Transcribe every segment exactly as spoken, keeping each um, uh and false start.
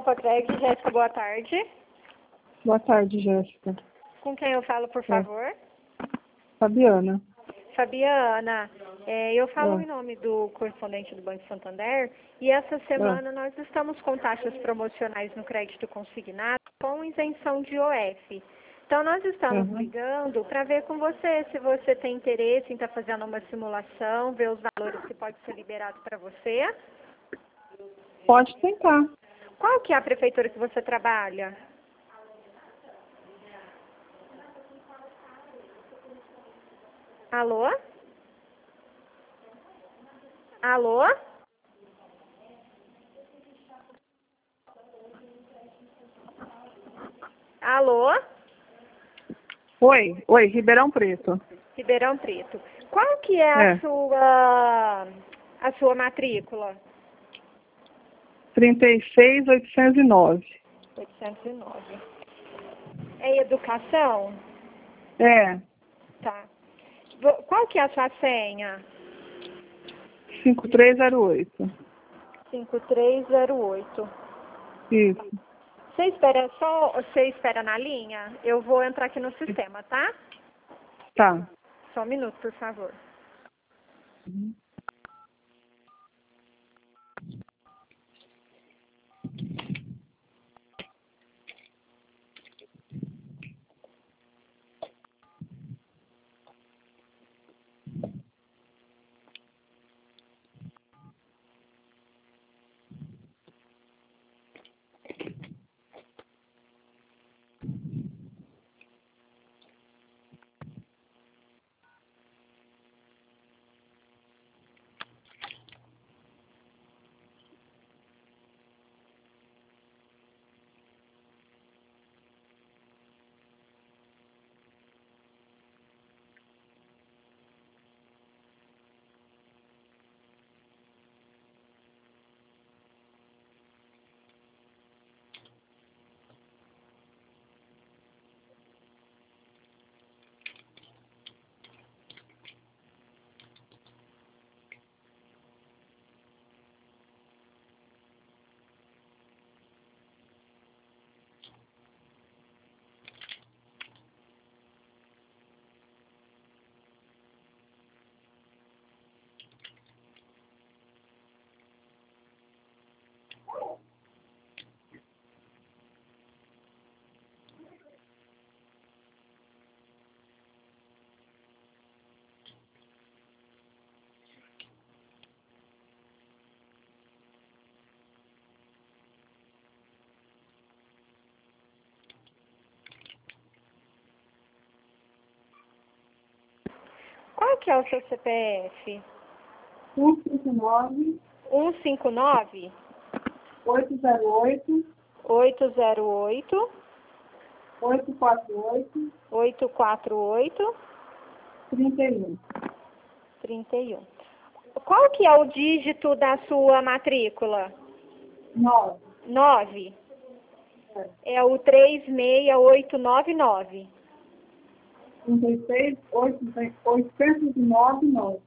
Copa Cred, Jéssica, boa tarde. Boa tarde, Jéssica. Com quem eu falo, por favor? É. Fabiana. Fabiana, é, eu falo É. em nome do correspondente do Banco Santander e essa semana É. nós estamos com taxas promocionais no crédito consignado com isenção de O F. Então nós estamos Uhum. ligando para ver com você se você tem interesse em estar fazendo uma simulação, ver os valores que pode ser liberado para você. Pode tentar. Qual que é a prefeitura que você trabalha? Alô? Alô? Alô? Oi, oi, Ribeirão Preto. Ribeirão Preto. Qual que é a É. sua a sua matrícula? trinta e seis, oitocentos e nove. oitocentos e nove. É educação? É. Tá. Vo- Qual que é a sua senha? cinco três zero oito. cinco três zero oito. Isso. Você espera só, você espera na linha? Eu vou entrar aqui no sistema, tá? Tá. Só um minuto, por favor. Uhum. Qual que é o seu C P F? um cinco nove, um cinco nove, oito zero oito, oito zero oito, oito quatro oito, oito quatro oito, trinta e um. trinta e um. Qual que é o dígito da sua matrícula? nove. nove. É. É o três seis oito nove nove. trinta e seis, oitocentos e nove, nove.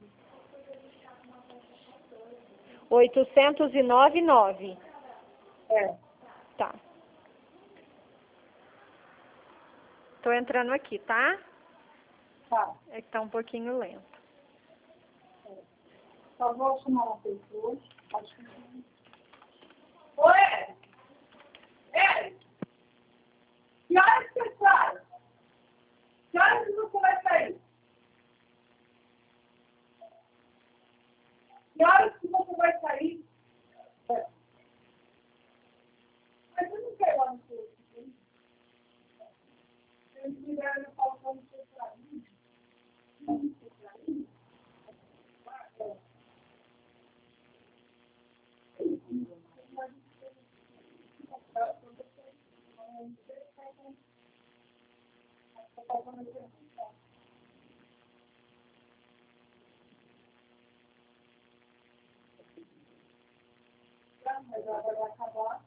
oitocentos e nove nove. É. Tá. Tô entrando aqui, tá? Tá. É que tá um pouquinho lento. Só vou chamar uma pessoa. Acho que... Oi! Ei! Que horas que você sai? Que horas que você vai sair? Que horas que você vai sair? É. Mas eu não quero lá no seu. Eles me deram no falcão no seu trabalho. Não, no seu trabalho. É. Mas agora vai acabar.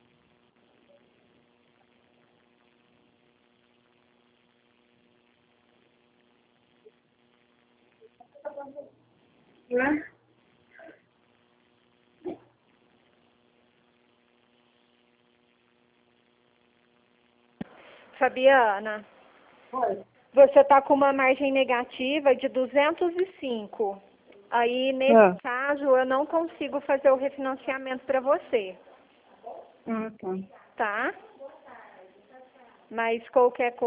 Né? Fabiana, Oi. você está com uma margem negativa de duzentos e cinco. Aí, nesse Ah. caso, eu não consigo fazer o refinanciamento para você, Ah, tá. tá? Mas qualquer coisa...